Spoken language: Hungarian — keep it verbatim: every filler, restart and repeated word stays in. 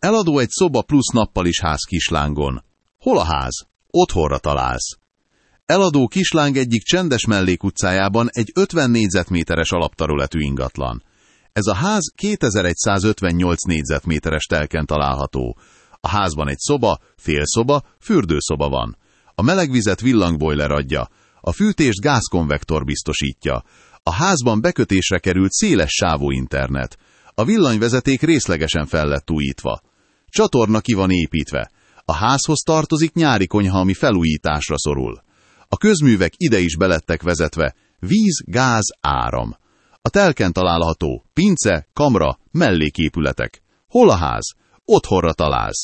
Eladó egy szoba plusz nappali's ház Kislángon. Hol a ház? Otthonra találsz. Eladó Kisláng egyik csendes mellékutcájában egy ötven négyzetméteres alapterületű ingatlan. Ez a ház kétezer-százötvennyolc négyzetméteres telken található. A házban egy szoba, félszoba, fürdőszoba van. A melegvizet villangbojler adja, a fűtést gázkonvektor biztosítja. A házban bekötésre került széles sávú internet. A villanyvezeték részlegesen fel lett újítva. Csatorna ki van építve. A házhoz tartozik nyári konyha, ami felújításra szorul. A közművek ide is belettek vezetve, víz, gáz, áram. A telken található pince, kamra, melléképületek. Hol a ház? Otthonra találsz.